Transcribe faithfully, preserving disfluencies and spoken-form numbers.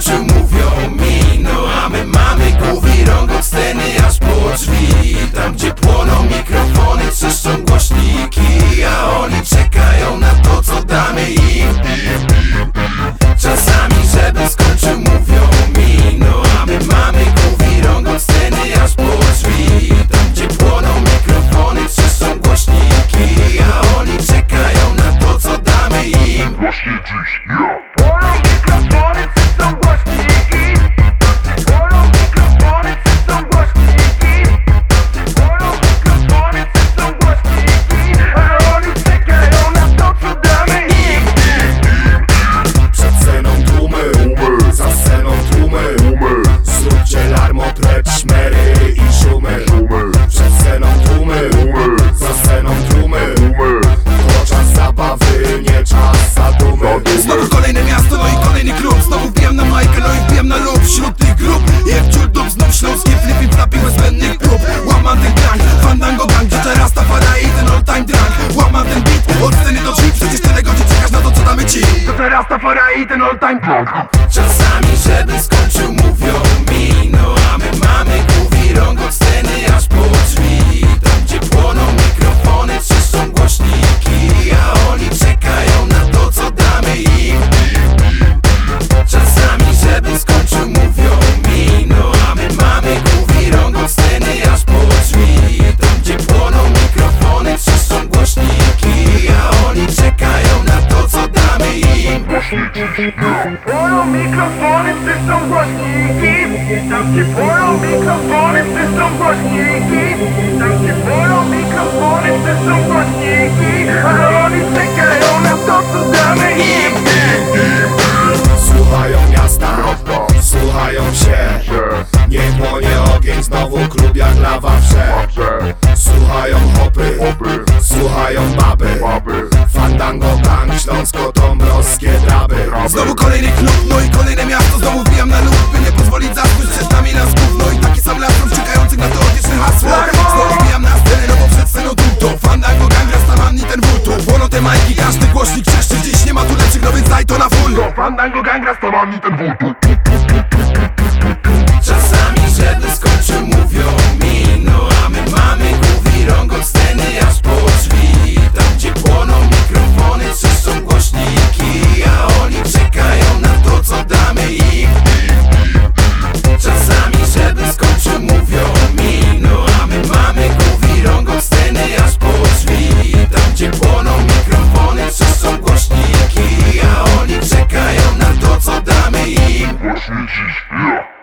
skończył, mówią mi. No a my mamy głów i rąk od sceny aż po drzwi. Tam gdzie płoną mikrofony, trzeszczą głośniki, a oni czekają na to, co damy im. Czasami, żeby skończył, mówią mi. No a my mamy głów i rąk od sceny aż po drzwi. Tam gdzie płoną mikrofony, trzeszczą głośniki, a oni czekają na to, co damy im. Właśnie dziś, ja. Płoną mikrofony, trzeszczą głośniki. Płoną mikrofony, trzeszczą głośniki. Płoną mikrofony, trzeszczą głośniki, a oni czekają na to, co damy im. Przed sceną tłumy, za sceną tłumy. Zróbcie larmo, precz, szmery i szumy. Przed sceną tłumy, za sceną tłumy. To czas zabawy, nie czas zadumy. Znowu kolejne miasto, no i kolejny klub. Znowu wbijam na majkę, no i wbijam na lub. Wśród tych grup, jak ciul dup, znów śląskie flipy, flapy bez zbędnych prób. Łamam ten gang, fandango gang, gdzie teraz ta para i ten all time drunk. Łamam ten beat, od sceny do drzwi. Przecież tyle godzin czekasz na to, co damy ci. To teraz ta para i ten all time drunk. Czasami, żeby skończył, mówią mi. No a my mamy głów i rąk od sceny aż po drzwi. Tam gdzie płoną mikrofony, trzeszczą głośniki, a oni czekają na to, co damy im. Czasami, żeby skończył, mówią mi. No a my mamy głów i rąk od sceny aż po drzwi. Tam gdzie płoną mikrofony, trzeszczą głośniki, a oni czekają na to, co damy im. Płoną mikrofony, trzeszczą głośniki. Tam gdzie płoną mikrofony, trzeszczą głośniki. Tam gdzie płoną mikrofony, trzeszczą głośniki, a oni czekają na to, co damy im. Słuchają miasta, słuchają się. Niech płonie ogień, znowu klub jak lawa wrze. Słuchają hopy, słuchają baby. Fandango gang, śląsko-dąbrowskie draby. Znowu kolejny klub, no i kolejne miasto. Znowu wbijam na lub, by nie pozwolić zasnąć przed nami nas gówno. I taki sam lasom czekających na teoretyczne hasło. Znowu wbijam na scenę, no bo przed sceną trudno. Fandango gang, rastaman i ten wultu. Płoną te majki, każdy głośnik trzeszczy. Dziś nie ma tu lepszych, no więc daj to na full. Fandango gang, rastaman i ten wultu. Czasami, żeby skończył, mówią mi. No a my mamy głów i rąk od sceny aż po drzwi. Tam gdzie płoną mikrofony, trzeszczą głośniki, a oni czekają na to, co damy im. Czasami, żeby skończył, mówią mi. No a my mamy głów i rąk od sceny aż po drzwi. Tam gdzie płoną mikrofony, trzeszczą głośniki, a oni czekają na to, co damy im. Właśnie dziś, ja.